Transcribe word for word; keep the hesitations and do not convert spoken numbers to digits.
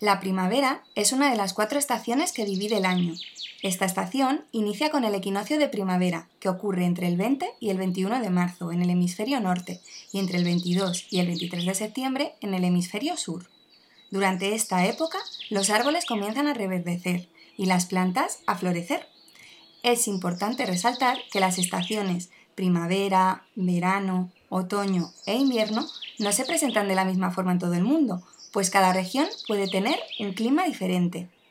La primavera es una de las cuatro estaciones que divide el año. Esta estación inicia con el equinoccio de primavera, que ocurre entre el veinte y el veintiuno de marzo en el hemisferio norte y entre el veintidós y el veintitrés de septiembre en el hemisferio sur. Durante esta época, los árboles comienzan a reverdecer y las plantas a florecer. Es importante resaltar que las estaciones primavera, verano, otoño e invierno no se presentan de la misma forma en todo el mundo, pues cada región puede tener un clima diferente.